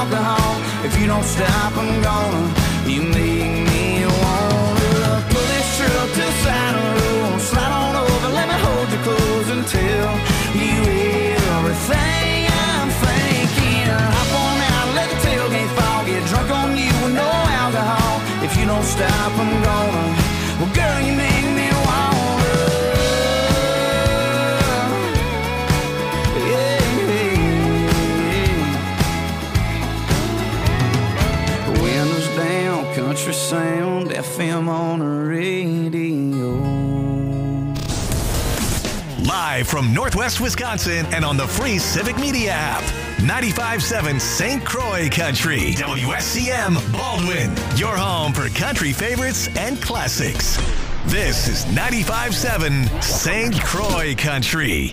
alcohol. If you don't stop, I'm gonna. You make me wanna pull this truck to the side of the road, slide on over, let me hold you close and tell you everything I'm thinking. Hop on out, let the tailgate fall, get drunk on you with no alcohol. If you don't stop, I'm gonna. Well, girl, you make me wanna. Yeah, yeah. Windows down, country sound, FM on the radio. Live from Northwest Wisconsin and on the free Civic Media app. 95.7 St. Croix Country. WSCM Baldwin. Your home for country favorites and classics. This is 95.7 St. Croix Country.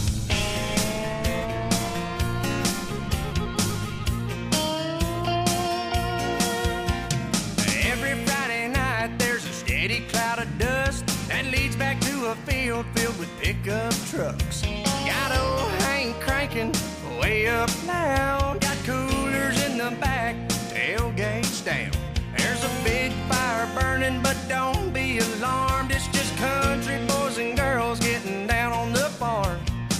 Every Friday night there's a steady cloud of dust that leads back to a field filled with pickup trucks. Got old Hank cranking way up loud. Got coolers in the back, tailgates down. There's a big fire burning, but don't be alarmed. It's just country boys and girls getting down on the farm.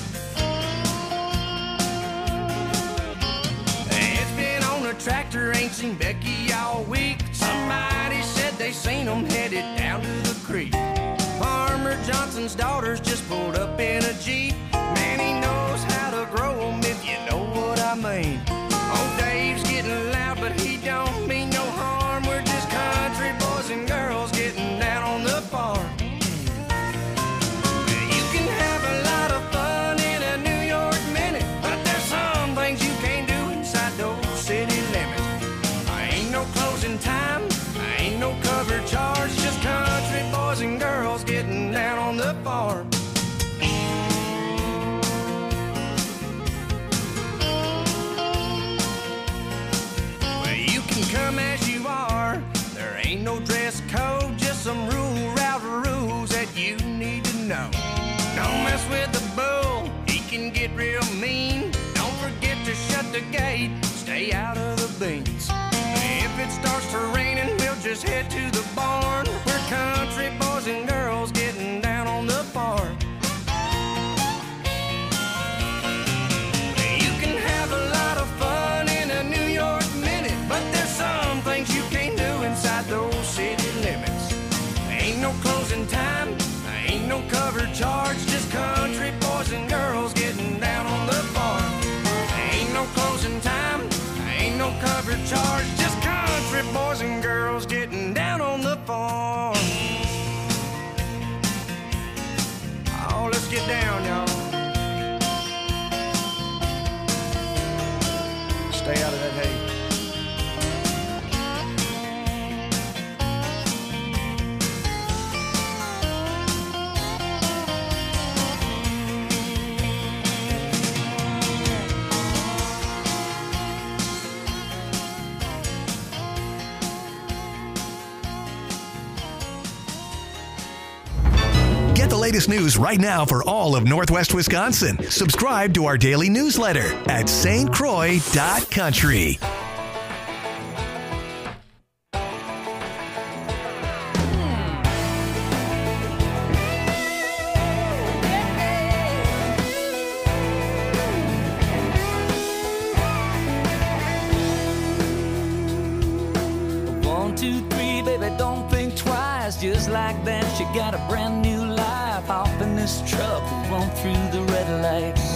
It's been on the tractor, ain't seen Becky all week. Somebody said they seen them headed down to the creek. Farmer Johnson's daughters just pulled up in a Jeep. Man, he knows how to grow them, if you know what I mean. Old Dave's getting loud, but he don't mean no harm. We're just country boys and girls getting down on the farm. You can have a lot of fun in a New York minute, but there's some things you can't do inside those city limits. Ain't no closing time, ain't no cover charge, just country boys and girls getting down on the farm. Well, you can come as you are, there ain't no dress code, just some route rules that you need to know. Don't mess with the bull, he can get real mean. Don't forget to shut the gate, stay out of the beans. If it starts to raining, we'll just head to the barn. We're country boys and girls getting down on the farm. You can have a lot of fun in a New York minute, but there's some things you can't do inside those city limits. Ain't no closing time, ain't no cover charge, just country boys and girls getting down on the farm. Ain't no closing time, ain't no cover charge, just country boys and girls getting down on the farm. Oh, let's get down, y'all. Stay out of that hay. Get the latest news right now for all of Northwest Wisconsin. Subscribe to our daily newsletter at stcroix.country. One, two, three, baby, don't think twice. Just like that, you got a brand new life. Hop in this truck, we'll run through the red lights.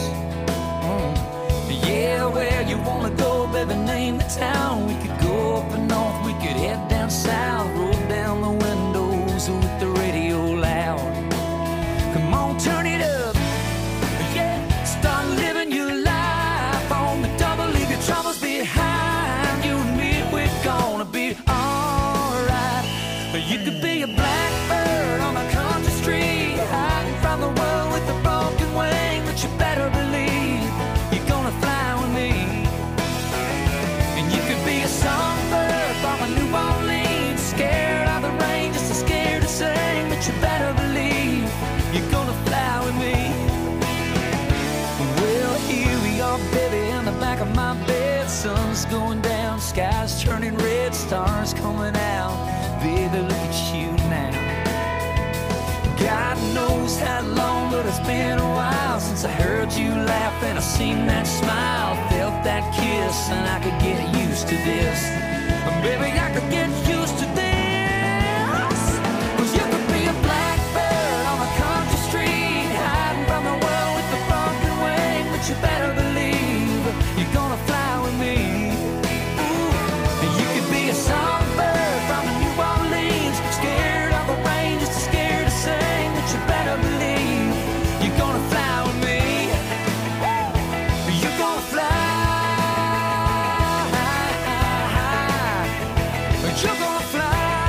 Yeah, where you wanna go, baby, name the town. We could go up and north, we could head down south. Roll down the windows with the radio loud. Come on, turn it up. Yeah, start living your life on the double. Leave your troubles behind. You and me, we're gonna be alright. You could be a blackbird on a country street, hiding from the world with a broken wing, but you better believe you're gonna fly with me. And you could be sun's going down, sky's turning red, stars coming out. Baby, look at you now. God knows how long, but it's been a while since I heard you laugh and I seen that smile, felt that kiss, and I could get used to this. Baby, I could get used to this. 'Cause you could be a blackbird on a country street, hiding from the world with a broken wing, but you better believe you're gonna fly with me. Ooh. You could be a songbird from the New Orleans, scared of the rain, just as scared to sing, but you better believe you're gonna fly with me. You're gonna fly. You're gonna fly.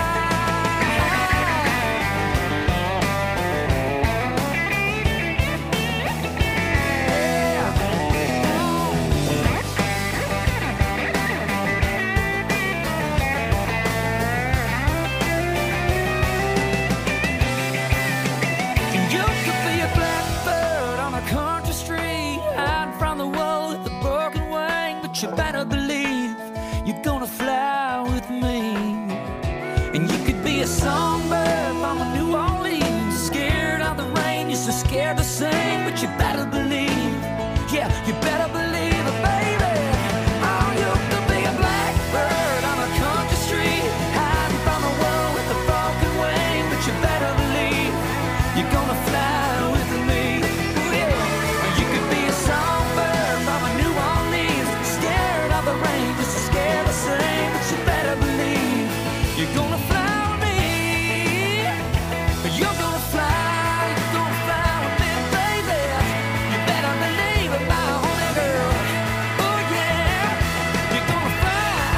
You could be a blackbird on a country street, hiding from the world with a broken wing, but you better believe you're gonna fly with me. And you could be a songbird from New Orleans, scared of the rain, you're so scared to sing, but you better believe, yeah, you better believe it, baby. Oh, you could be a blackbird on a country street, hiding from the world with a broken wing, but you better believe you're gonna fly with me. Ooh, yeah. You could be a songbird from New Orleans, scared of the rain, just as scared to sing, but you better believe you're gonna fly with me. You're gonna fly with me, baby. You better believe it, my honey girl. Oh yeah, you're gonna fly.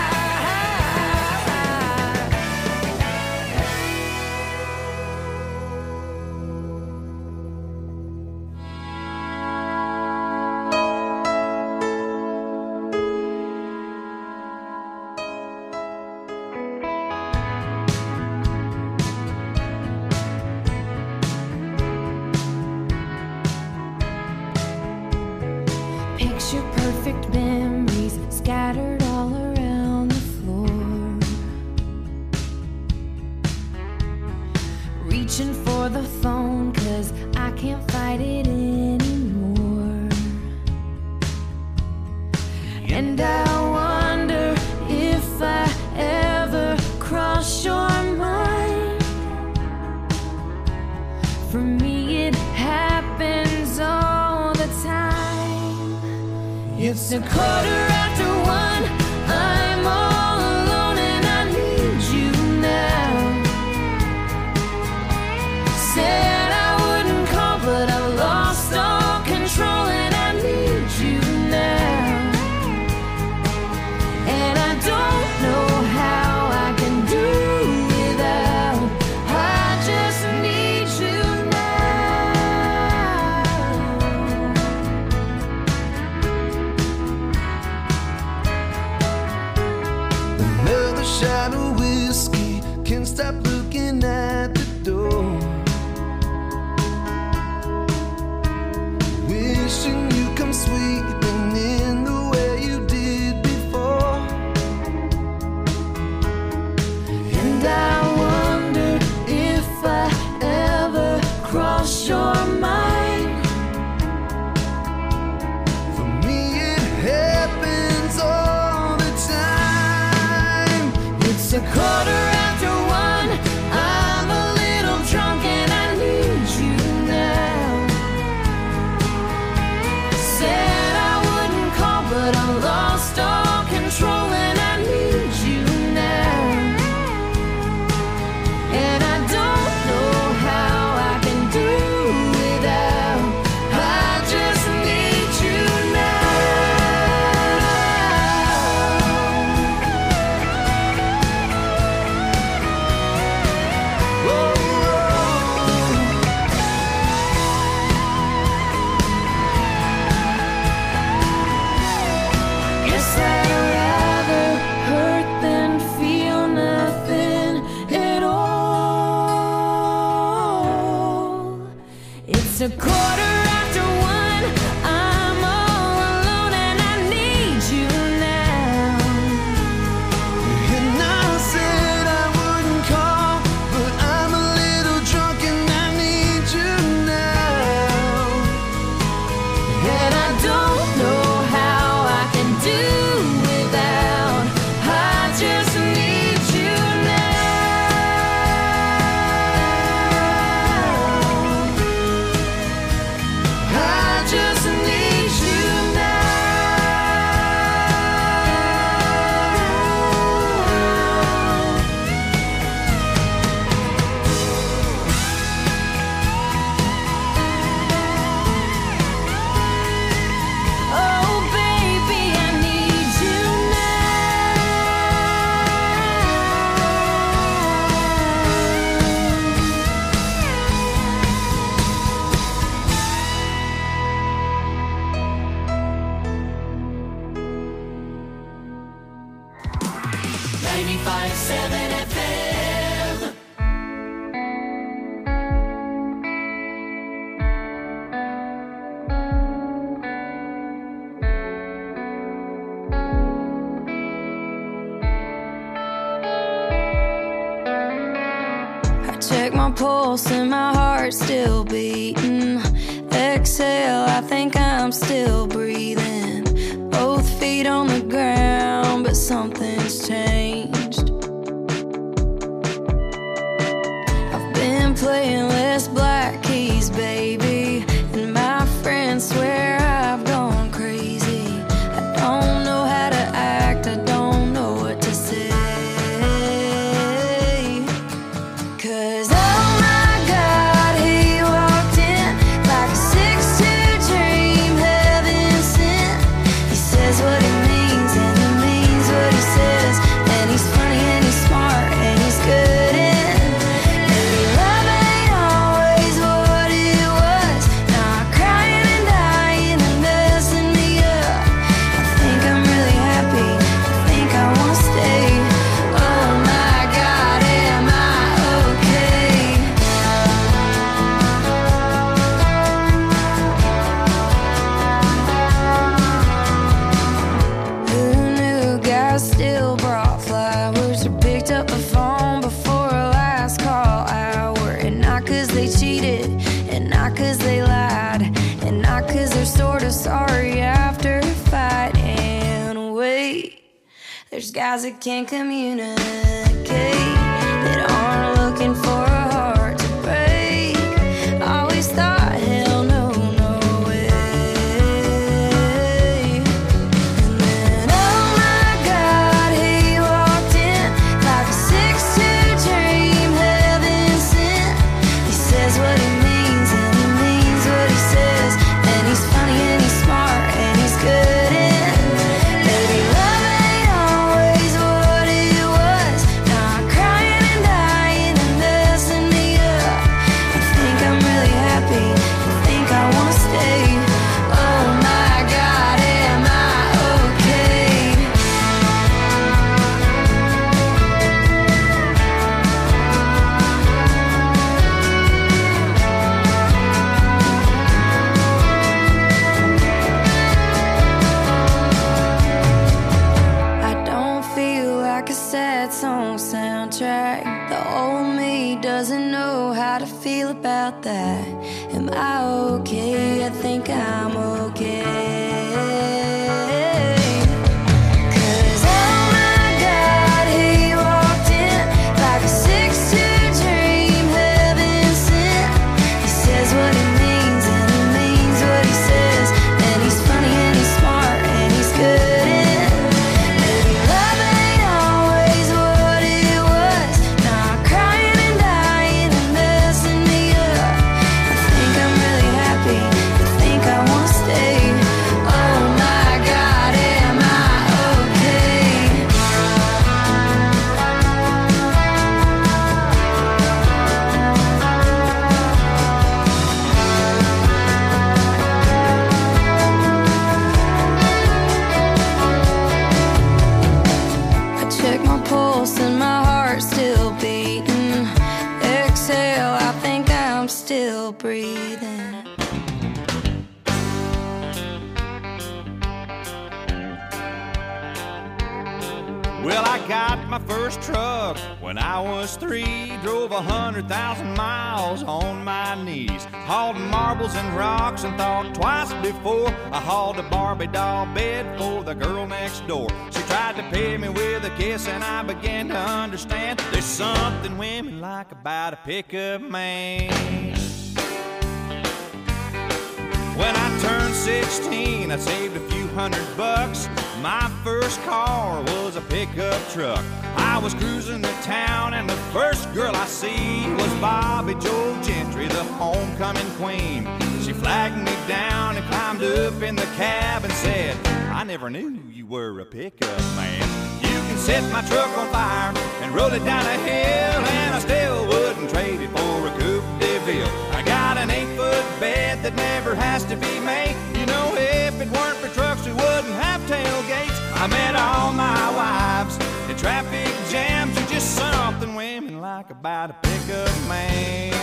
Picture perfect memories scattered all around the floor. Reaching for the phone 'cause I can't fight it anymore. And I wonder if I ever cross your mind. For me it happens all the time. It's a quarter after one, I'm all alone and I need you now. Said I wouldn't call, but I lost all control and I need you now. And I don't know how I can do without. I just need you now. Another shot of whiskey, can't stop looking at the door. Wishing you come sweeping in the way you did before. And I wonder if I ever cross your mind. For me it happens all the time. It's a quarter after one, I'm a little drunk and I need you now. Said I wouldn't call, but I lost all control and I need you now. And I don't know how I can do without. I just need you now. Guess I'd rather hurt than feel nothing at all. It's a quarter after one, I'm all alone and I need you now. 95.7 FM. I check my pulse and my heart's still beating. Exhale, I think I'm still breathing. Both feet on the ground, but something's changed. I've been playing less black keys, baby, and my friends swear I've gone crazy. I don't know how to act, I don't know what to say. 'Cause oh my God, he walked in like a 6'2" dream, heaven sent. He says what he means and he means what he says, and he's funny and he's smart and he's good in. Maybe love ain't always what it was, not crying and dying and messing me up. I think I'm really happy, I think I wanna stay. Oh my God, am I okay? Who knew guys still brought flowers or picked up the phone before a last call hour? And not 'cause they cheated, and not 'cause they lied, and not 'cause they're sort of sorry after a fight. And wait, there's guys that can't communicate, that aren't looking for a heart to break. Always thought, hell no, no way. And then, oh my God, he walked in like a 6'2" dream, heaven sent. He says what he means and he means what he says, and he's funny and he's smart and he's good in. Maybe love ain't always what it was, not crying and dying and messing me up. I think I'm really happy, I think I wanna stay. Oh my God, am I okay? I don't feel like a sad song soundtrack. The old me doesn't know how to feel about that. Am I okay? I think I'm okay. 'Cause oh my God, he walked in like a 6'2" dream, heaven sent. He says what he means and he means what he says, and he's funny and he's smart and he's good in. Maybe love ain't always what it was, not crying and dying and messing me up. I think I'm really happy, I think I wanna stay. Oh my God, am I okay? I check my pulse and my heart's still beating. Exhale, I think I'm still breathing. Well, I got my first truck when I was 3. Drove 100,000 miles on my knees. Hauled marbles and rocks and thought twice before I hauled a Barbie doll bed for the girl next door. She tried to pay me with a kiss and I began to understand there's something women like about a pickup man. When I turned 16, I saved a few $100. My first car was a pickup truck. I was cruising to town and the first girl I see was Bobby Joe Gentry, the homecoming queen. She flagged me down and climbed up in the cab and said, I never knew you were a pickup man. You can set my truck on fire and roll it down a hill, and I still wouldn't trade it for a Coupe de Ville. I got an 8-foot bed that never has to be made. You know, if it weren't for trucks, we wouldn't have tailgates. I met all my wives in traffic jams. like about a pickup man.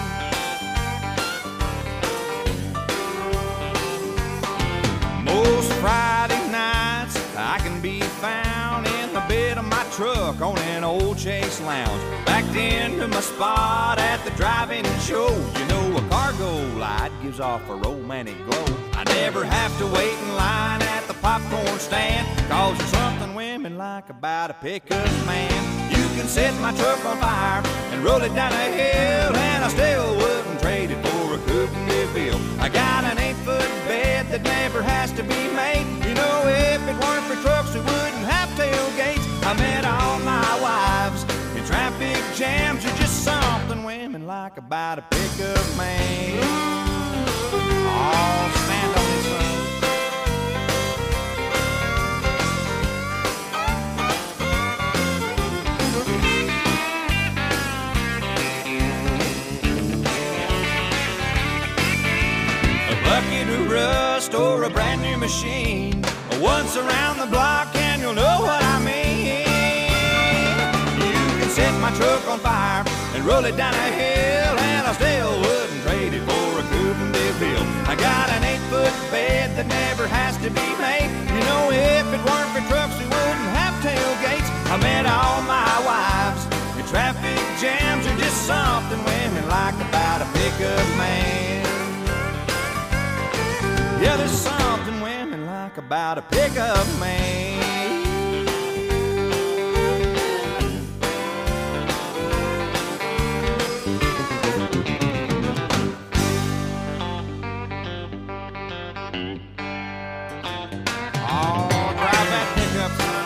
Most Friday nights I can be found in the bed of my truck on an old Chase Lounge, backed into my spot at the drive-in show. You know, a cargo light gives off a romantic glow. I never have to wait in line at the popcorn stand, 'cause there's something women like about a pickup man. You can set my truck on fire and roll it down a hill, and I still wouldn't trade it for a coupe de ville. I got an 8-foot bed that never has to be made. You know, if it weren't for trucks, we wouldn't have tailgates. I met all my wives in traffic jams. There's just something women like about a pickup man. Oh, stand on this one. A bucket of rust or a brand new machine, once around the block and you'll know what I mean. You can set my truck on fire and roll it down a hill, and I still wouldn't trade it for a coupe de ville. I got an 8-foot bed that never has to be made. You know, if it weren't for trucks, we wouldn't have tailgates. I met all my wives in traffic jams. There's just something women like about a pickup man. Yeah, there's something women like about a pickup man. Oh, drive that pickup, son.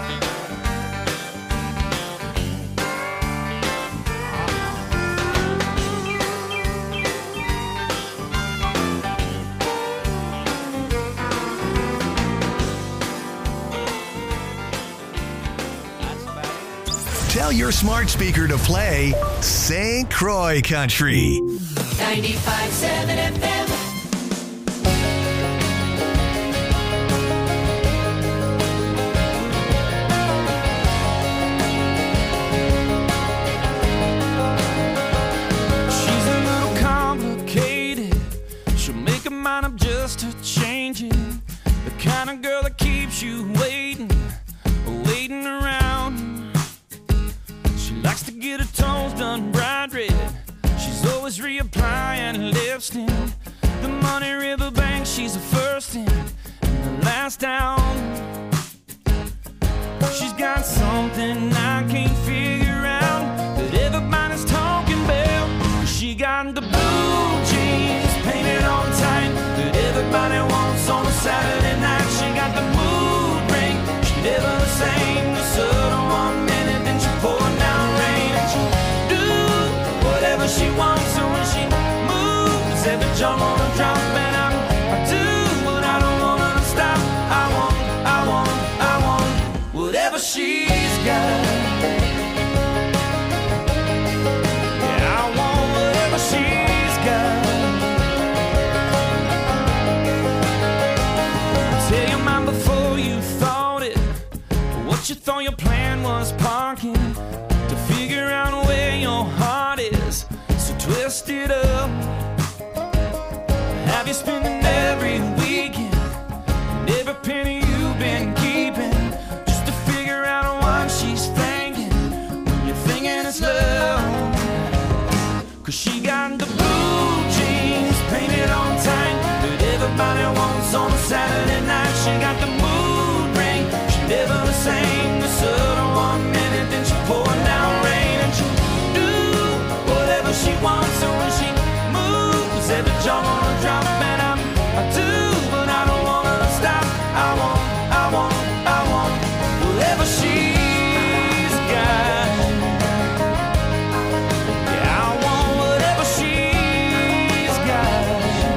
Tell your smart speaker to play St. Croix Country. 95.7 FM. She's a little complicated. She'll make her mind up just to change it. The kind of girl that keeps you waiting around. She likes to get her toes done bright red. She's always reapplying lipstick. The Money River Bank, she's the first in and the last down. She's got something I can't figure out that everybody's talking about. She got the blue jeans painted on tight that everybody wants on a Saturday night. She got the mood ring, she never the same. The sun on 1 minute, then she pouring down rain. And she do whatever she wants, so when she moves, every jump on a drop. And I do what I don't want her to stop. I want whatever she's got. Yeah, I want whatever she's got. Tell your mind before you thought it. What you thought your plan was parking to figure out where your heart is. So twist it up. Have you spending every weekend and every penny you've been keeping just to figure out what she's thinking when you're thinking it's love? 'Cause she got the blue jeans painted on tight that everybody wants on a Saturday night. She got the mood ring, she never the same. The sun on 1 minute, then she pouring down rain. And she do whatever she wants, so when she moves, every jump on a drop. And I do, but I don't want her to stop. I want whatever she's got. Yeah, I want whatever she's got.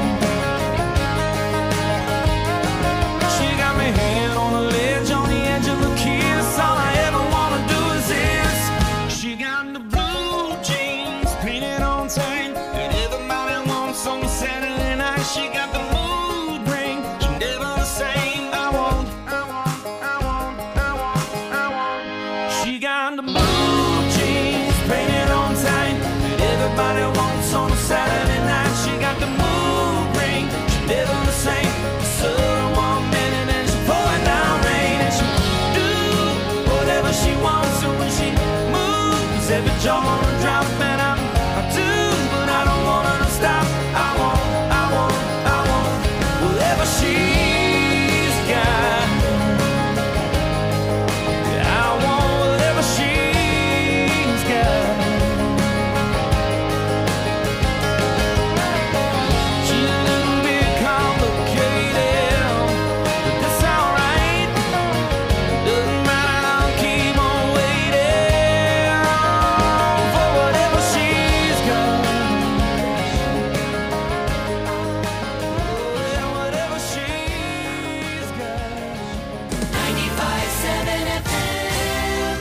She got me hanging on the ledge, on the edge of a kiss. All I ever wanna do is this. She got the blue jeans painted on tight that everybody wants on a Saturday night. She got the mood ring, she never the same. I want. She got the blue jeans painted y'all wanna drop and I do, but I don't want her to stop. I want whatever she's got. Yeah, I want whatever she's got. She's a little bit complicated, but that's alright. Doesn't matter, I'll keep on waiting for whatever she's got. Yeah, whatever she's got. 95.7 FM.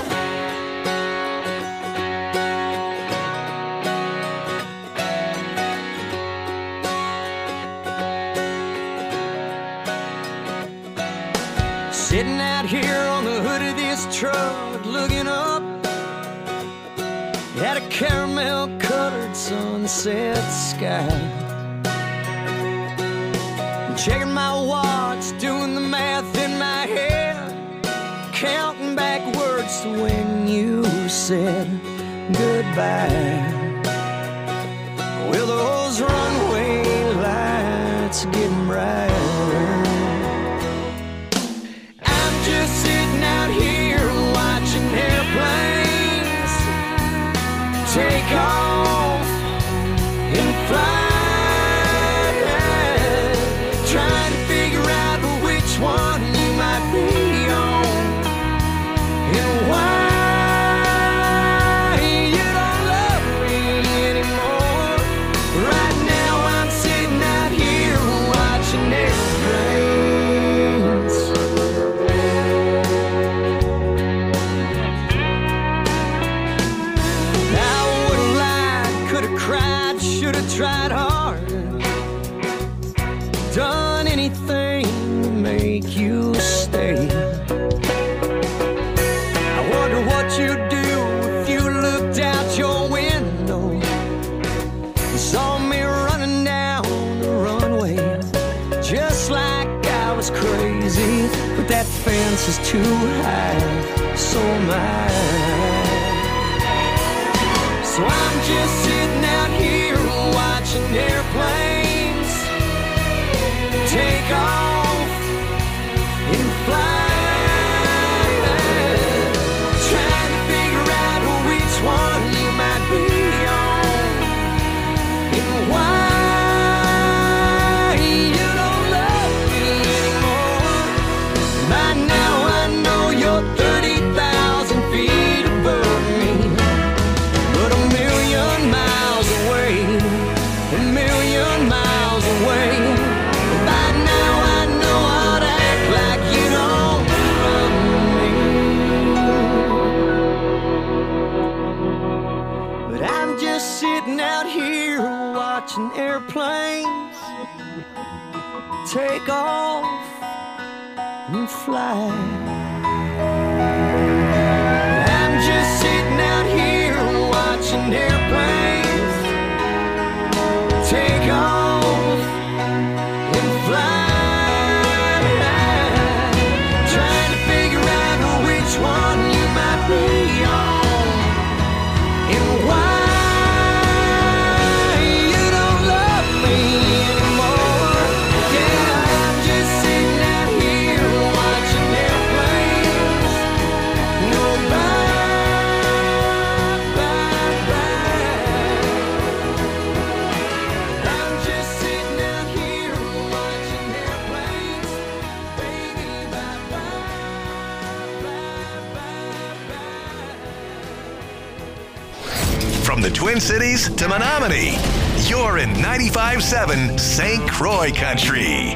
Sitting out here on the hood of this truck, looking up at a caramel-colored sunset sky. Checking my watch, doing the math in my head, counting backwards to when you said goodbye. Well, those runway lights are getting brighter. I'm just sitting out here watching airplanes take off and fly, trying to figure out which one you might be on and why you don't love me anymore. Right now I'm sitting out here watching airplanes. I would've lied, could've cried, should've tried harder, done anything to make you stay. I wonder what you'd do if you looked out your window and saw me running down the runway, just like I was crazy. But that fence is too high, so am I. So I'm just sitting out here watching airplanes take off and fly, trying to figure out which one you might be on and why you don't love me anymore. By now I know you're 30,000 feet above me, but a million miles away, a million miles away. By now I know I'd act like you don't love me. But I'm just sitting out here watching airplanes take off and fly. I'm just sitting out here watching airplanes take off and fly, trying to figure out which one you might be on and why you don't love me anymore. Yeah, I'm just sitting out here watching airplanes go I'm just sitting out here watching airplanes, baby, From the Twin Cities to Menominee, you're in 95.7 St. Croix Country.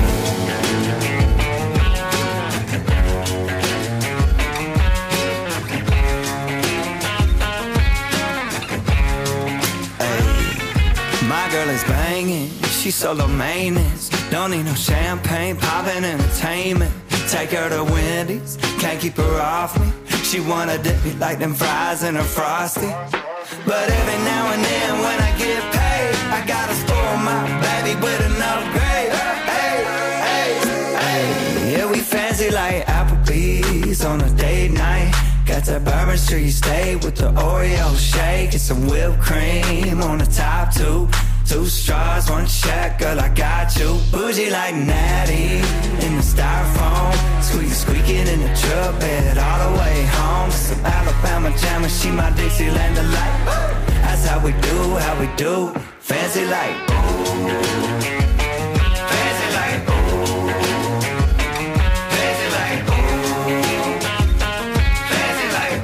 My girl is banging, she's solo maintenance. Don't need no champagne, poppin' entertainment. Take her to Wendy's, can't keep her off me. She wanna dip me like them fries in a Frosty. But every now and then when I get paid, I gotta spoil my baby with an upgrade. Hey, hey, hey. Yeah, we fancy like Applebee's on a date night. Got that Bourbon Street steak with the Oreo shake and some whipped cream on the top two. 2 straws, 1 check, girl, I got you. Bougie like Natty in the styrofoam. Squeaking in the truck bed all the way home. Some Alabama jam and she my Dixieland delight. That's how we do, fancy like. Fancy like. Fancy like. Fancy like.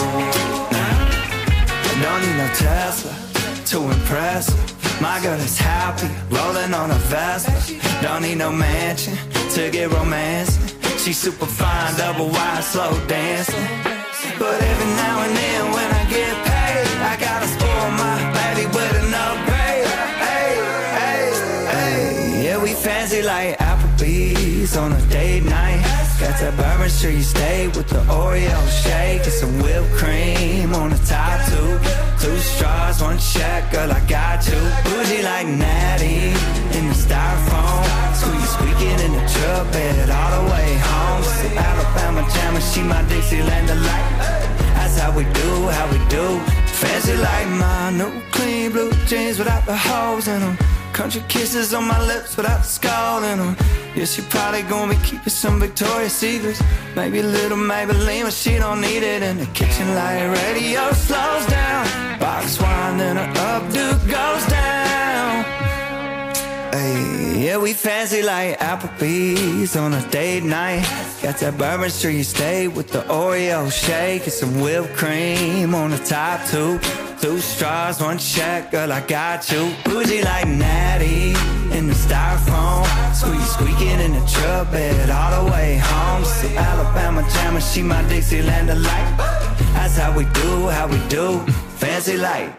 Don't need no Tesla to impress her. My girl is happy, rolling on a Vespa. Don't need no mansion to get romancing. She's super fine, double wide, slow dancing. But every now and then when I get paid, I gotta spoil my baby with an upgrade. Hey, hey, hey. Yeah, we fancy like Applebee's on a date night. Got that Bourbon Street steak with the Oreo shake and some whipped cream on the top two. 2 straws, 1 check, girl, I got you. Bougie like Natty in the styrofoam. Squeaking in the truck bed all the way home. Some Alabama jam and she my Dixieland delight. That's how we do, fancy like my new clean blue jeans without the holes in them. Country kisses on my lips without the skull in them. Yeah, she probably gonna be keeping some Victoria's Secrets. Maybe a little Maybelline, but she don't need it. In the kitchen light radio slows down. Box wine, then her updo goes down. Hey, yeah, we fancy like Applebee's on a date night. Got that Bourbon Street steak with the Oreo shake and some whipped cream on the top two. 2 straws, 1 check, girl, I got you. Bougie like Natty in the styrofoam. Squeaking in the truck bed all the way home. Some Alabama jam and she my Dixieland delight. That's how we do, fancy like.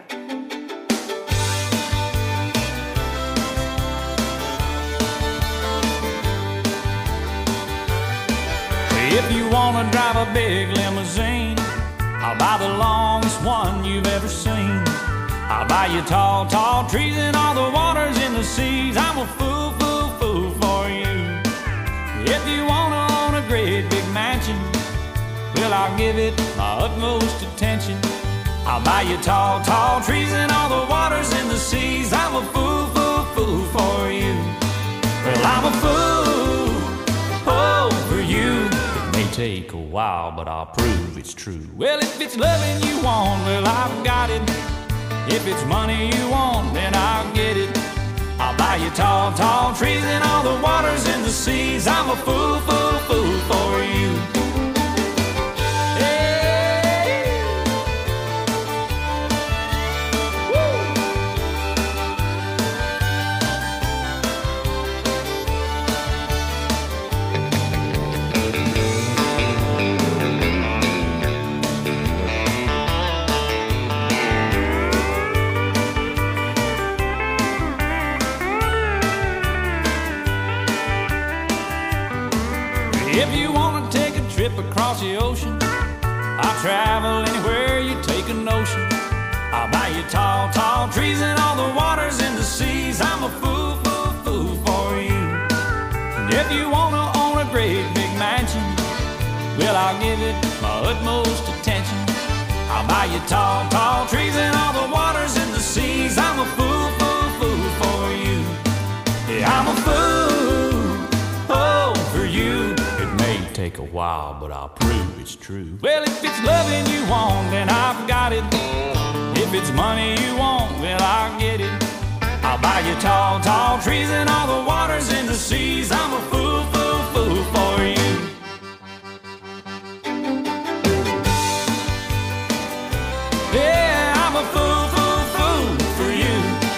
If you wanna drive a big limousine, I'll buy the longest one you've ever seen. I'll buy you tall, tall trees and all the waters in the seas. I'm a fool for you. If you wanna own a great big mansion, well, I'll give it my utmost attention. I'll buy you tall, tall trees and all the waters in the seas. I'm a fool for you. Well, I'm a fool for you. May take a while, but I'll prove it's true. Well, if it's loving you want, well, I've got it. If it's money you want, then I'll get it. I'll buy you tall, tall trees and all the waters in the seas. I'm a fool for you. Hey. Woo. If you want to take a trip across the ocean, I'll travel anywhere you take a notion. I'll buy you tall, tall trees and all the waters in the seas. I'm a fool for you. And if you want to own a great big mansion, well, I'll give it my utmost attention. I'll buy you tall, tall trees and all the waters in the seas. I'm a fool for you. Yeah, I'm a fool for you. Take a while, but I'll prove it's true. Well, if it's loving you want, then I've got it. If it's money you want, well, I'll get it. I'll buy you tall, tall trees and all the waters in the seas. I'm a fool for you. Yeah, I'm a fool for you.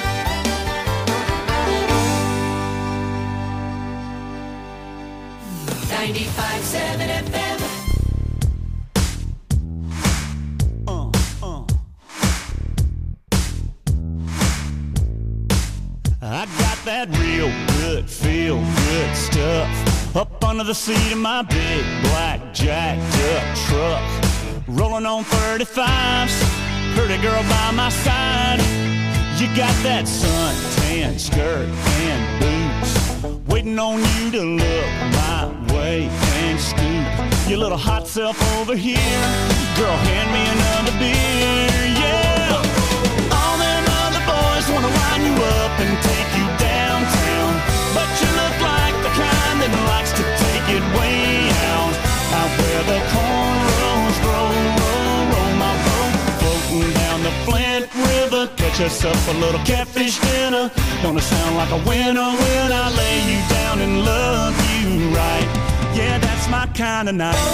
95.7 FM. I got that real good, feel good stuff up under the seat of my big black jacked up truck. Rolling on 35s, pretty girl by my side. You got that suntan skirt and boots, waiting on you to look my way can't scoop. Your little hot self over here, girl, hand me another beer, yeah. All them other boys wanna line you up and take you downtown, but you look like the kind that likes to take it way out where the cornrows grow. Roll my boat, floating down the Flint River. Catch us up a little catfish dinner. Gonna sound like a winner when I lay you down and love you right. Yeah, that's my kind of night.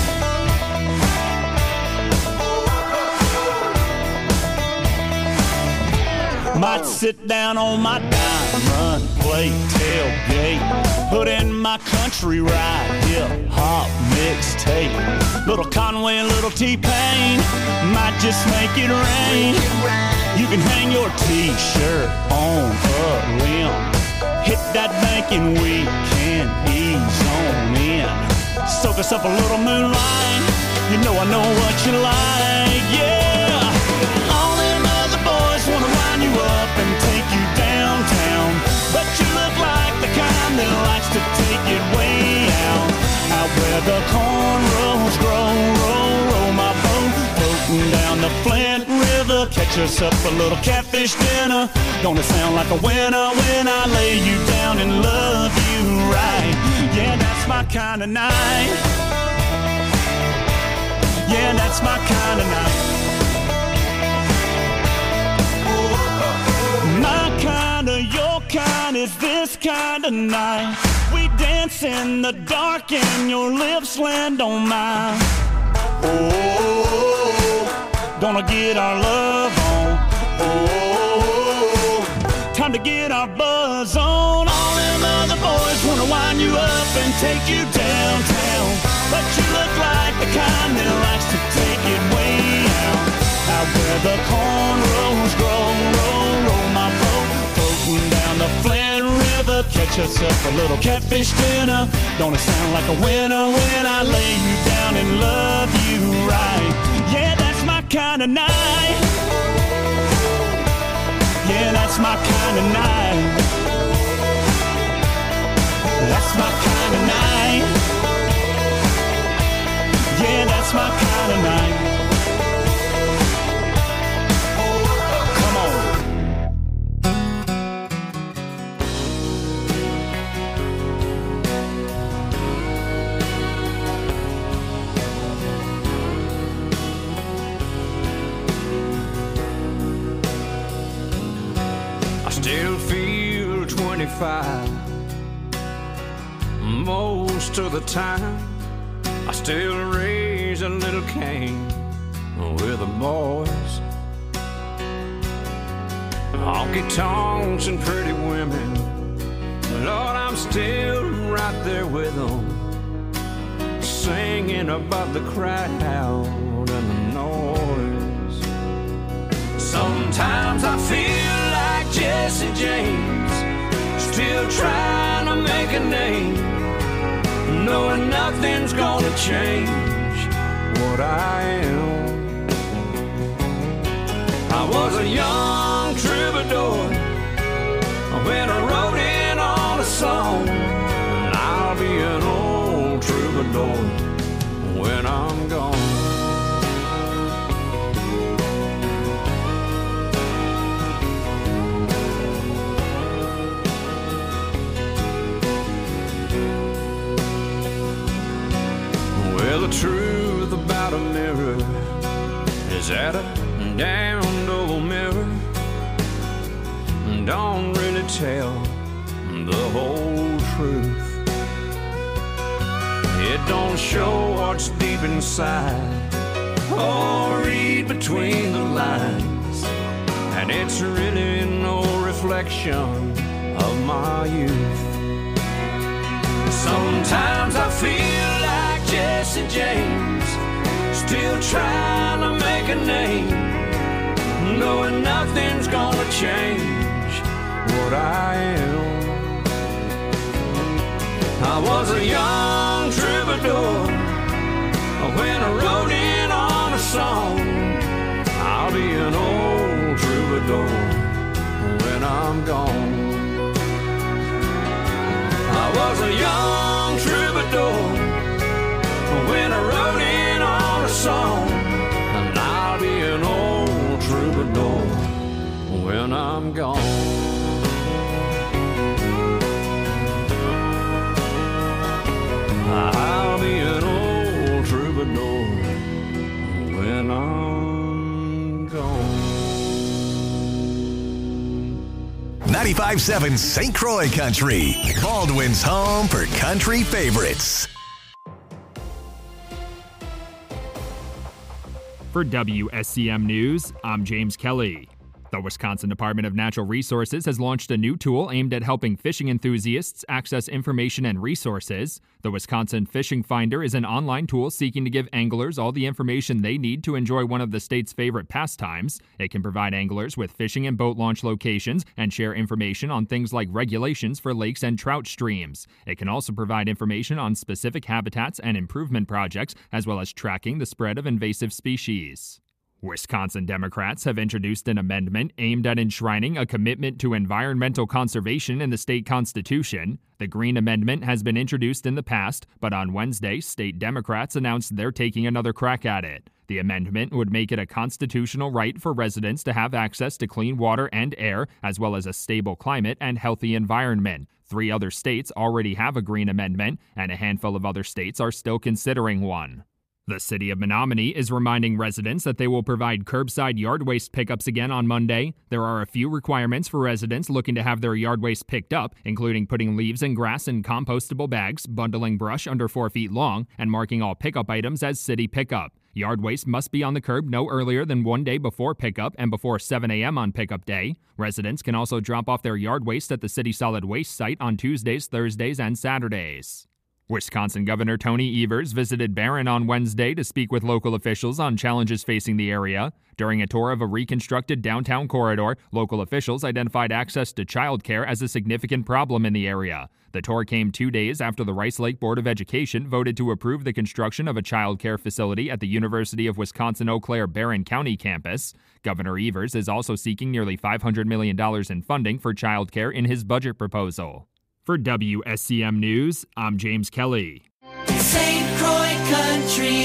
Might sit down on my diamond plate tailgate, put in my country ride, hip-hop mixtape. Little Conway, little T-Pain, might just make it rain. You can hang your T-shirt on a limb. Hit that bank and we can ease on in. Soak us up a little moonlight, you know I know what you like, yeah. All them other boys wanna line you up and take you downtown, but you look like the kind that likes to take it way out where the cornrows grow. Roll my boat, floating down the Flint River. Catch us up a little catfish dinner. Gonna sound like a winner when I lay you down and love you right. Yeah, that's my kind of night. Yeah, that's my kind of night. My kind of, your kind is this kind of night. We dance in the dark and your lips land on mine. Oh, gonna get our love on. Oh, time to get our buzz on. All them other boys wanna wind you up and take you downtown, but you look like the kind that likes to take it way out where the cornrows grow. Roll my boat, floating down the Flint River. Catch us up a little catfish dinner. Gonna sound like a winner when I lay you down and love you right. Yeah, that's my kind of night. Yeah, that's my kind of night. That's my kind of night. Yeah, that's my kind of night. Come on. I still feel 25 most of the time. I still raise a little Cain with the boys. Honky tonks and pretty women, Lord, I'm still right there with them, singing above the crowd and the noise. Sometimes I feel like Jesse James, still trying to make a name, knowing nothing's gonna change what I am. I was a young troubadour when I wrote in on a song, and I'll be an old troubadour when I'm gone. Well, the truth about a mirror is that a damned old mirror don't really tell the whole truth. It don't show what's deep inside or read between the lines, and it's really no reflection of my youth. Sometimes I feel like Jesse James, still trying to make a name, knowing nothing's gonna change what I am. I was a young troubadour when I wrote in on a song. I'll be an old troubadour when I'm gone. I was a young troubadour I'm gone. I'll be an old troubadour when I'm gone. 95.7 St. Croix Country, Baldwin's home for country favorites. For WSCM News, I'm James Kelly. The Wisconsin Department of Natural Resources has launched a new tool aimed at helping fishing enthusiasts access information and resources. The Wisconsin Fishing Finder is an online tool seeking to give anglers all the information they need to enjoy one of the state's favorite pastimes. It can provide anglers with fishing and boat launch locations and share information on things like regulations for lakes and trout streams. It can also provide information on specific habitats and improvement projects, as well as tracking the spread of invasive species. Wisconsin Democrats have introduced an amendment aimed at enshrining a commitment to environmental conservation in the state constitution. The Green Amendment has been introduced in the past, but on Wednesday, state Democrats announced they're taking another crack at it. The amendment would make it a constitutional right for residents to have access to clean water and air, as well as a stable climate and healthy environment. 3 other states already have a Green Amendment, and a handful of other states are still considering one. The city of Menominee is reminding residents that they will provide curbside yard waste pickups again on Monday. There are a few requirements for residents looking to have their yard waste picked up, including putting leaves and grass in compostable bags, bundling brush under 4 feet long, and marking all pickup items as city pickup. Yard waste must be on the curb no earlier than 1 day before pickup and before 7 a.m. on pickup day. Residents can also drop off their yard waste at the city solid waste site on Tuesdays, Thursdays, and Saturdays. Wisconsin Governor Tony Evers visited Barron on Wednesday to speak with local officials on challenges facing the area. During a tour of a reconstructed downtown corridor, local officials identified access to childcare as a significant problem in the area. The tour came 2 days after the Rice Lake Board of Education voted to approve the construction of a childcare facility at the University of Wisconsin-Eau Claire Barron County campus. Governor Evers is also seeking nearly $500 million in funding for childcare in his budget proposal. For WSCM News, I'm James Kelly. St. Croix Country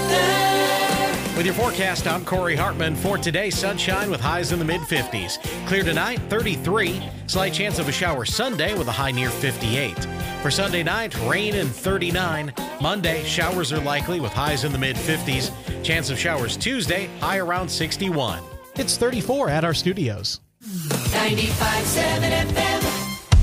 weather. With your forecast, I'm Corey Hartman. For today, sunshine with highs in the mid-50s. Clear tonight, 33. Slight chance of a shower Sunday with a high near 58. For Sunday night, rain and 39. Monday, showers are likely with highs in the mid-50s. Chance of showers Tuesday, high around 61. It's 34 at our studios. 95.7 FM.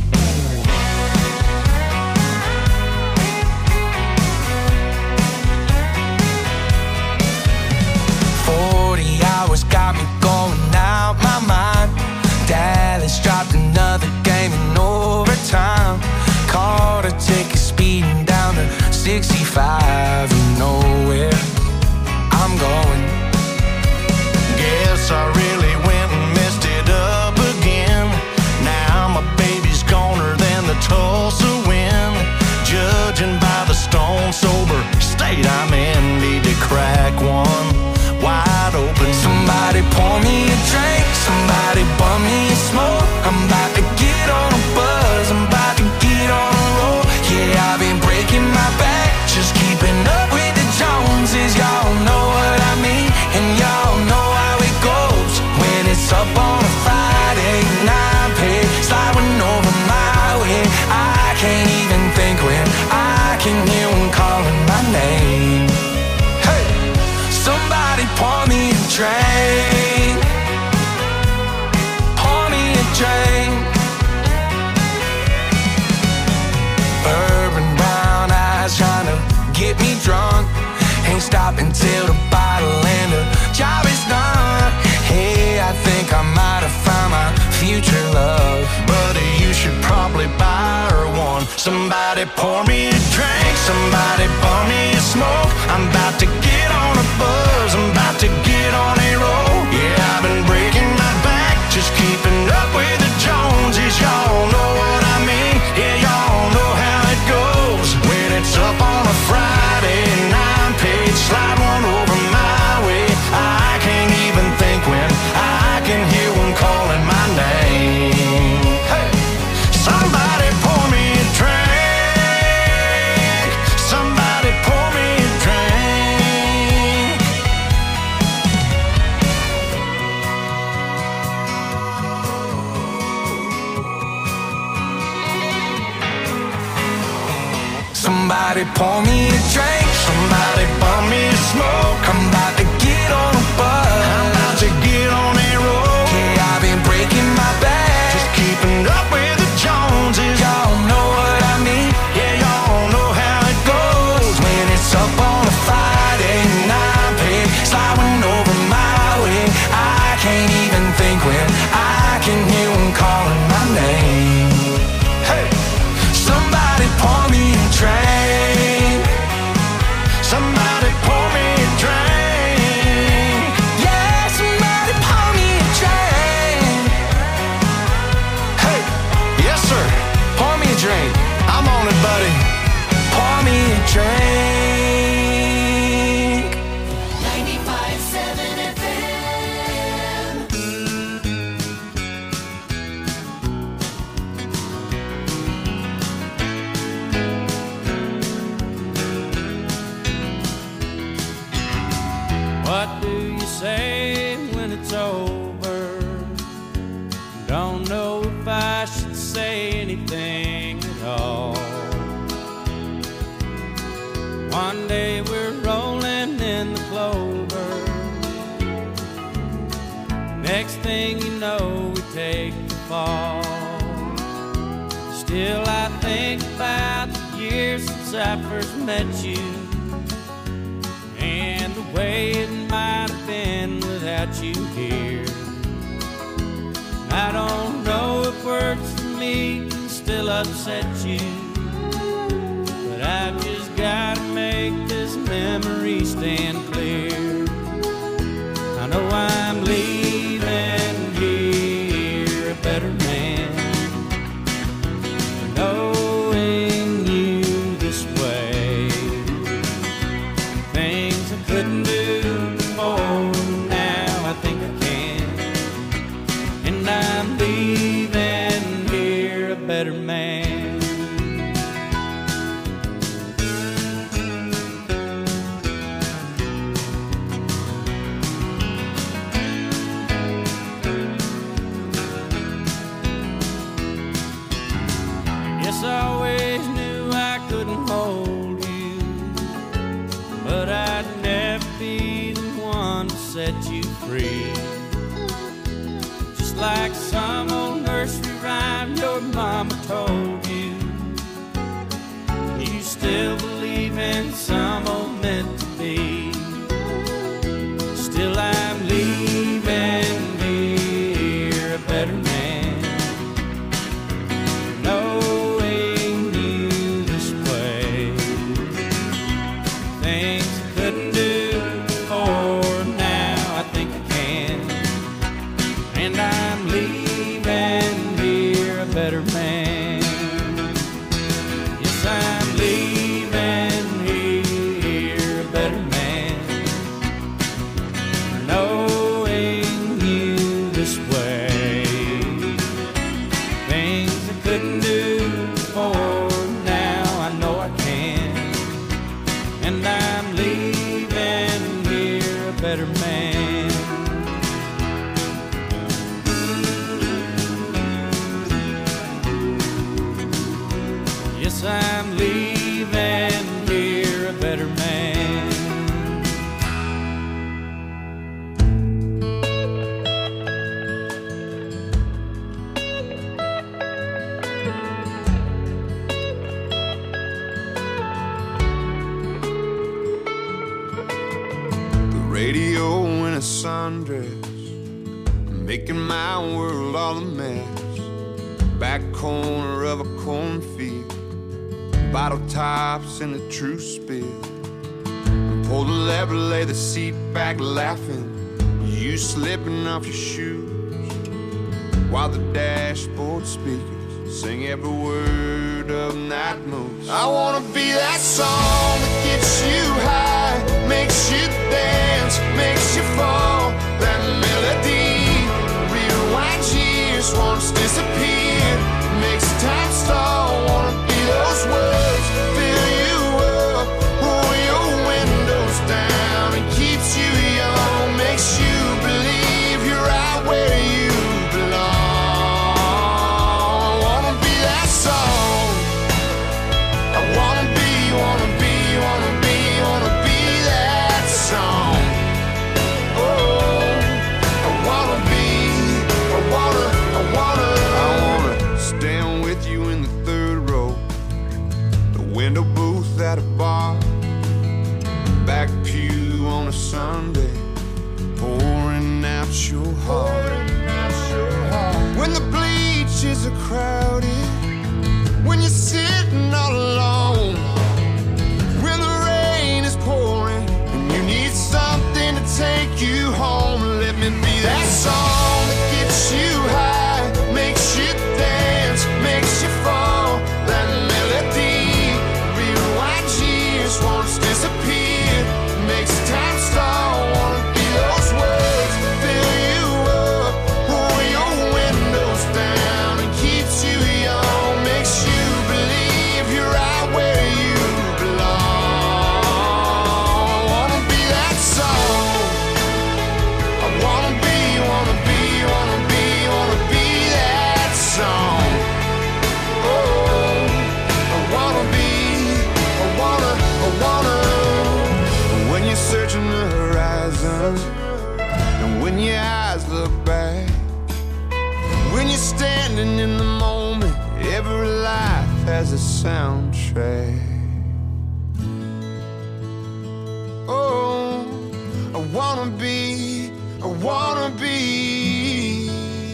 Hours got me going out my mind. Dallas dropped another game in overtime. Caught a ticket speeding down to 65. You know where I'm going. Guess I really went and messed it up again. Now my baby's goner than the Tulsa wind. Judging by the stone sober state I'm in, need to crack one wide open. Somebody pour me a drink, somebody bum me a smoke. I'm about to get on a buzz, I'm about to get on a roll. Yeah, I've been breaking my back, just keeping up with the Joneses. Y'all know what I mean, and y'all know how it goes. When it's up on a Friday, 9 pay, sliding over my way. I can't even think when I can hear one calling my name. Somebody pour me a drink. Pour me a drink. Bourbon brown eyes trying to get me drunk. Ain't stopping till the bottle and the job is done. Hey, I think I might have found my future love. Buddy, you should probably buy her one. Somebody pour me a drink. Somebody pour me a smoke. I'm about to get on a buzz, I'm about to get on a roll. Yeah, I've been breaking my back, just keeping up with the Joneses. Y'all know what I mean, yeah, y'all know how it goes. When it's up on a Friday, 9 page, slide one over my way. I can't even think when I can hear one calling my name. Hey, somebody pour me a drink. Somebody pour me a drink. Somebody pour me a drink, somebody bum me a smoke. I'm about to get on a bus, I'm about to get on a road. Yeah, I've been breaking my back, just keeping up with the Joneses. Y'all know what I mean, yeah, y'all know how it goes. When it's up on a Friday night, babe, sliding over my way, I can't even think when I can hear them calling my name. Hey, somebody pour me a drink, somebody pour me a drink. Yeah, somebody pour me a drink. Hey, yes sir, pour me a drink. I'm on it, buddy. Pour me a drink. 95.7 FM. What do you say when it's over? Don't know if I should say anything at all. One day we're rolling in the clover. Next thing you know, we take the fall. Still I think about the years since I first met you, and the way it might have been without you here. I don't know if words for me can still upset you, but I've just gotta make this memory stand clear. I know I'm leaving here a better man, knowing you this way. Things I couldn't do before, now I think I can. And I'm leaving here a better man. Yes, I always knew I couldn't hold you, but I'd never be the one to set you free. Just like some old nursery rhyme your mama told you, you still believe in some old meant to be. Still I'm leaving here a better man, knowing you this way. Things I couldn't do before, now I think I can. And I'm leaving here a better man. Yes, I'm leaving here a better man, knowing you this way. Things I couldn't do before, now I know I can. And I'm leaving here a better man. Yes, I'm leaving here a better man. The radio in a sundress, making my world all a mess. Back corner of a cornfield, bottle tops in a true spill. Pull the lever, lay the seat back laughing, you slipping off your shoes, while the dashboard speakers sing every word of Night Moves. I wanna be that song that gets you high, makes you dance, makes you fall. That melody rewinds years, once disappeared, makes time stall. Wanna be those words, fill you up, roll your windows down, and keeps you young, makes you believe you're right where you belong. I wanna be that song, I wanna be Sunday, pouring out your heart. When the bleachers are crowded, when you're sitting all alone, when the rain is pouring and you need something to take you home, let me be that song that gets you high, makes you dance, makes you fall. That melody, rewind years, won't disappear, makes time stall. Wanna be those words, fill you up, roll your windows down and keeps you young, makes you believe you're right where you belong. Wanna be that song. I wanna be that song. Oh, I wanna. When you're searching the horizon, and when your eyes look back, when you're standing in the moment, every life has a soundtrack. Oh, I wanna be. Oh, I wanna be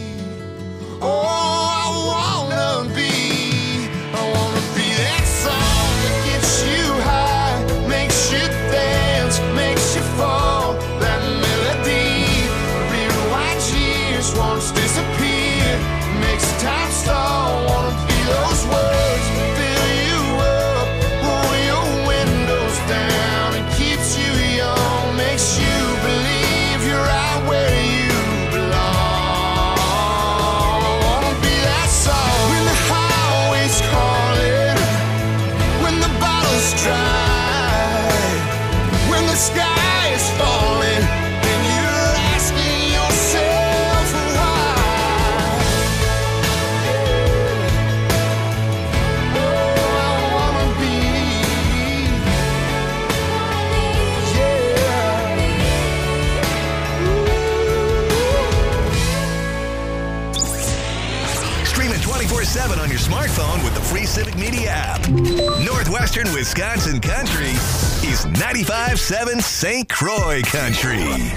that song that gets you high, makes you dance, makes you fall. That melody, rewind years, won't disappear, makes time stall. Wanna be those words, fill you up, roll your windows down and keeps you young, makes you believe you're right where you belong. Wanna be that song. When the highway's calling, when the bottle's dry, when the sky is falling and you're asking yourself why. Oh, I wanna be, Stream it 24/7 on your smartphone with the free Civic Media app. Northwestern Wisconsin Country is 95.7 St. Croix Country.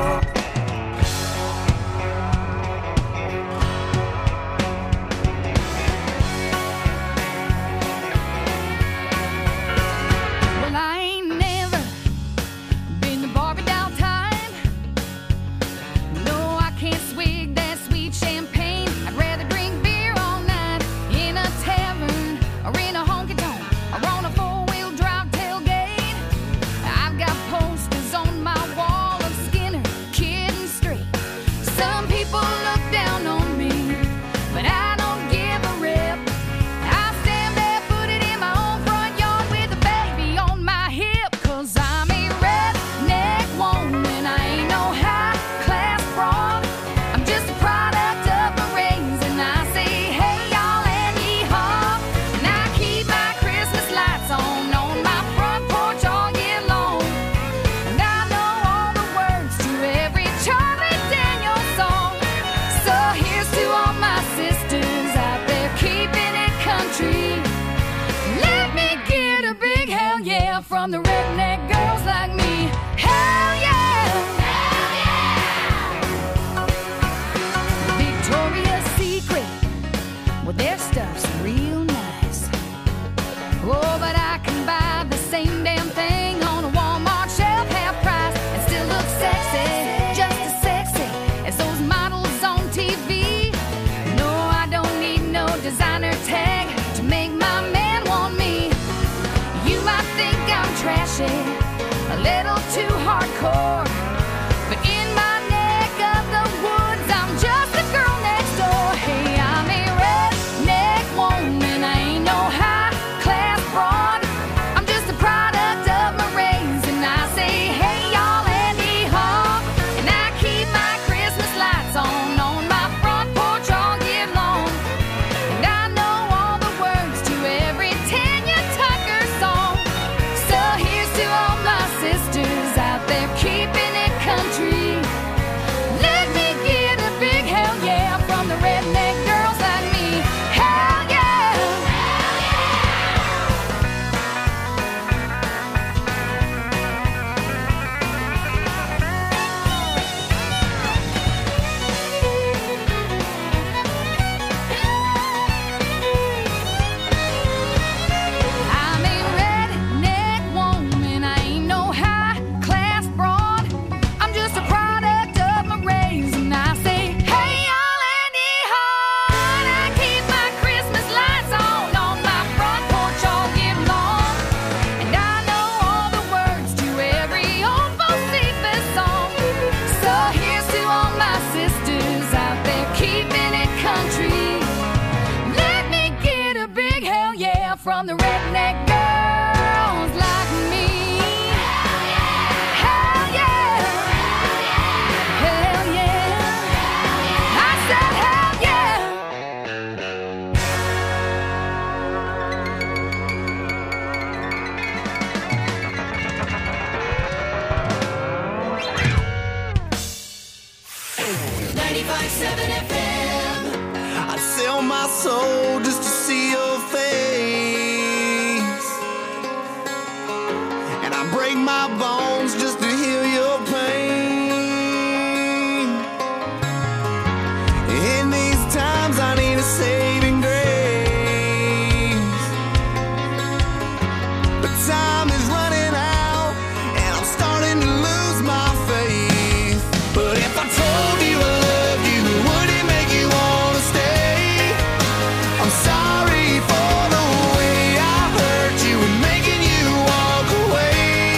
Well, I ain't never been to Barbie doll time. No, I can't swig that sweet champagne. I'd rather drink beer all night in a tavern or in a honky-tonk or on a four-wheel drive tailgate. I've got posters on my wall of Skinner, Kid and Straight. Some people look down on me, but I don't give a rip. I stand barefooted in my own front yard with a baby on my hip, 'cause I'm a redneck woman. I ain't no high-class broad. I'm just a product of my raising. I say, hey, y'all, and yee-haw. And I keep my Christmas lights on my front porch all year long. And I know all the words to every Charlie Daniels song. So here's to all my sisters out there keeping it country. Let me get a big hell yeah from the redneck girls like me. Hell yeah! Hell yeah! Victoria's Secret, well, their stuff's real nice. Oh, but I can buy the same damn thing on a Walmart shelf, half price, and still look sexy, just as sexy as those models on TV. No, I don't need no designer tag to make my man want me. You might think I'm trashy, a little too hardcore, but in my neck of the woods, I'm just a girl next door. Hey, I'm a redneck woman. I ain't no high-class broad. I'm just a product of my raising. I say, hey, y'all, and yee-haw. And I keep my Christmas lights on my front porch all year long. And I know all the words to every Tanya Tucker song. So here's to all my sisters out there keeping it country. 95.7 FM. I'd sell my soul just to see your face, and I break my bones just to heal your pain. In these times I need a saving grace, but time is running out and I'm starting to lose my faith. But if I told you I loved you, would it make you want to stay? I'm sorry for the way I hurt you and making you walk away.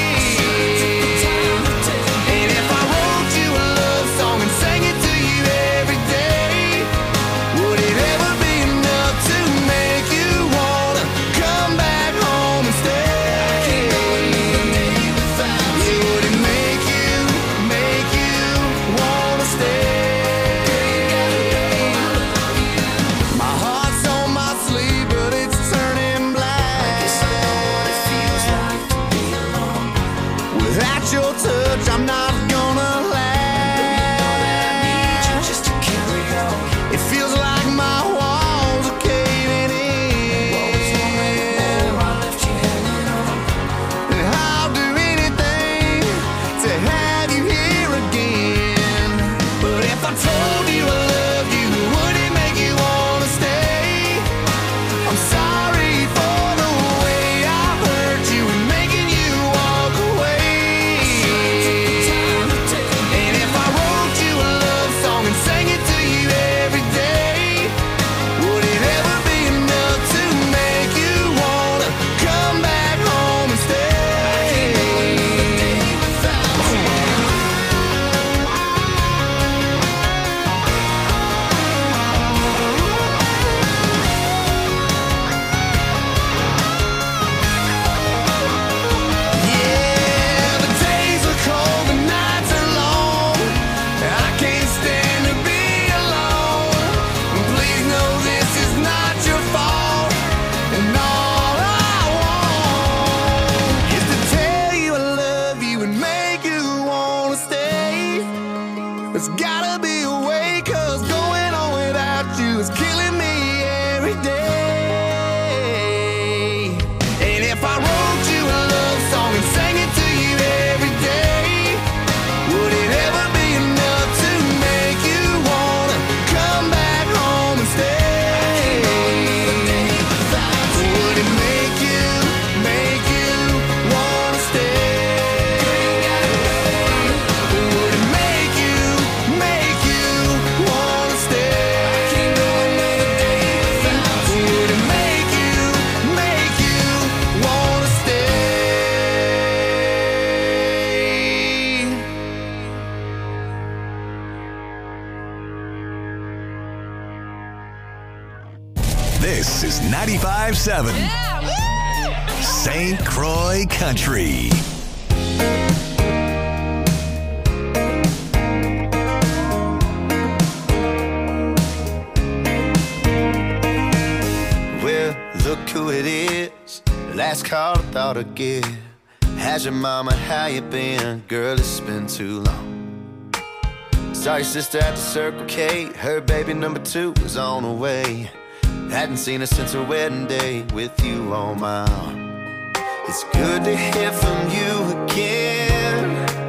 And if I wrote you a love song and sang it to you every day, would it ever be enough to make you wanna come back home and stay? Would it make you wanna stay? My heart's on my sleeve, but it's turning black. Without your touch, I'm not gonna last. It feels like my walls are caving in, and I'll do anything to have you here again. But if I told you I loved you, would it make you wanna stay? I'm sorry for the way I hurt you and making you walk away. And if I wrote you a love song and sang it to you every day, would it ever be enough to make you wanna come back home and stay? Yeah, the days are cold, the nights are long, and I can't stand to be alone. Please know this is not your fault, and all I want is to tell you I love you and make you wanna stay. There's gotta be a way, 'cause going on without you is killing me every day. And if I wrote you a love song and sang it to you every day, would it ever be enough to make you wanna come back home and stay? Would it make you wanna stay? Would it make you wanna stay? Would it make you wanna stay? This is 95.7 St. Croix Country. Well, look who it is. Last call I thought I'd get. How's your mama? How you been? Girl, it's been too long. Saw your sister at the Circle K. Her baby number 2 was on the way. Hadn't seen her since her wedding day with you on my arm. It's good to hear from you again.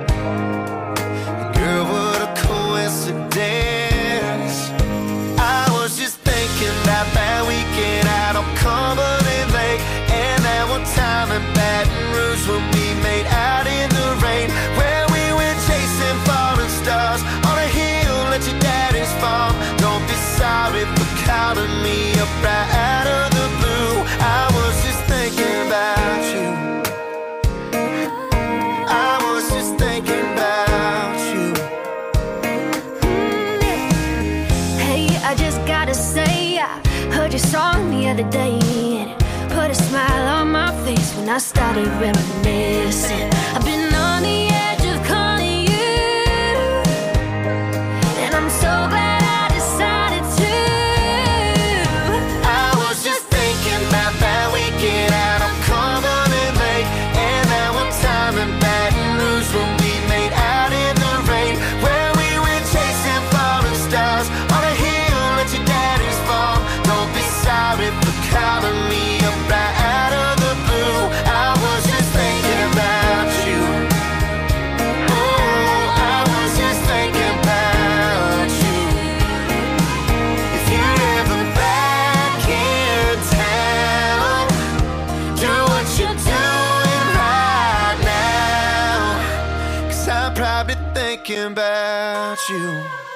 Girl, what a coincidence. I was just thinking about that weekend out on Cumberland Lake, and that one time in Baton Rouge when we made out in the rain, where we went chasing falling stars on a hill at your daddy's farm. Don't be sorry for calling me up right out of the blue. I was just thinking about you. I was just thinking about you. Hey, I just gotta say, I heard your song the other day, and it put a smile on my face when I started reminiscing. I've been on the edge of calling you, and I'm so glad I decided to. I was just thinking about that weekend out on Cumberland Lake, and that one time in Baton Rouge when we made out in the rain, where we went chasing falling stars. I've been thinking about you.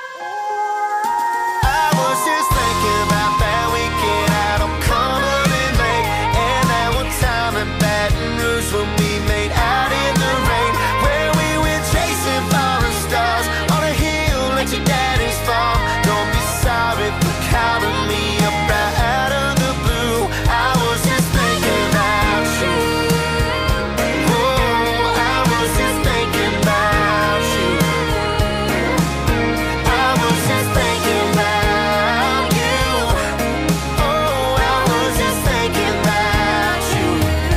I was just thinking about that weekend out on Cumberland Lake, and that one time in Baton Rouge when we made out in the rain, where we went chasing falling stars on a hill at your daddy's farm. Don't be sorry for calling me up right out of the blue. I was just thinking about you. Oh, I was just thinking about you. I was just thinking about you. Oh, I was just thinking about you.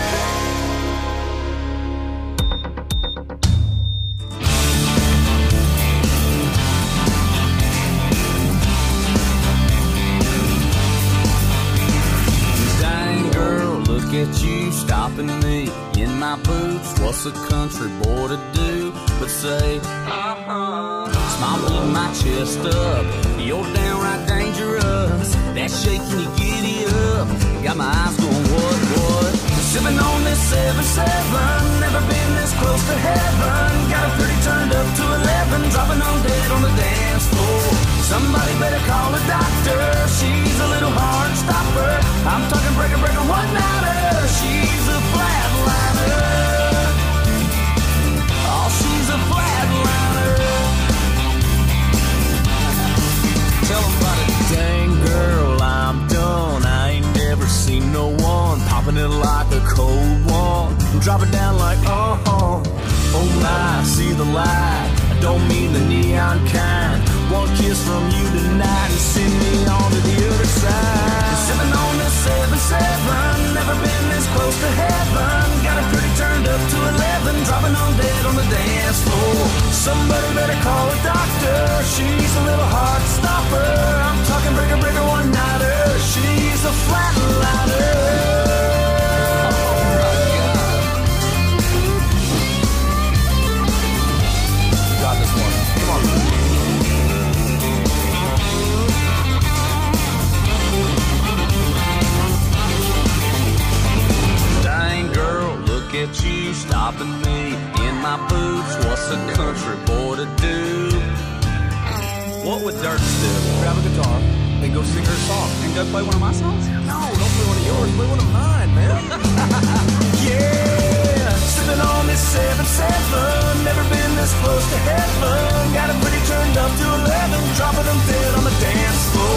Dang girl, look at you stopping me in my boots. What's a country boy to do but say, Smile, beat my chest up. You're downright dangerous. That shaking you giddy up. Got my eyes going, what? Sipping on this 7-7. Never been this close to heaven. Got a pretty turned up to 11. Dropping on dead on the dance floor. Somebody better call a doctor. She's a little hard stopper. I'm talking breaker, one-nighter. She's a flatliner. Oh, she's a flatliner. Tell 'em about it. Dang girl, I'm done. I ain't never seen no one popping it like a cold one. Drop it down like, oh my, see the light. I don't mean the neon kind. One kiss from you tonight and send me on to the other side. Sipping on this 7-7. Never been this close to heaven. Got it pretty turned up to 11. Dropping on dead on the dance floor. Somebody better call a doctor. She's a little hard stopper. I'm talking breaker, one-nighter. She's a flatliner. Got this one. Come on. Dang girl, look at you stopping me in my boots. What's a country boy to do? What would Dirks do? Grab a guitar and go sing her song. And go play one of my songs? No, don't play one of yours. Play one of mine, man. Yeah, sipping on this 7-7. Never been this close to heaven. Got it pretty turned up to 11. Dropping them dead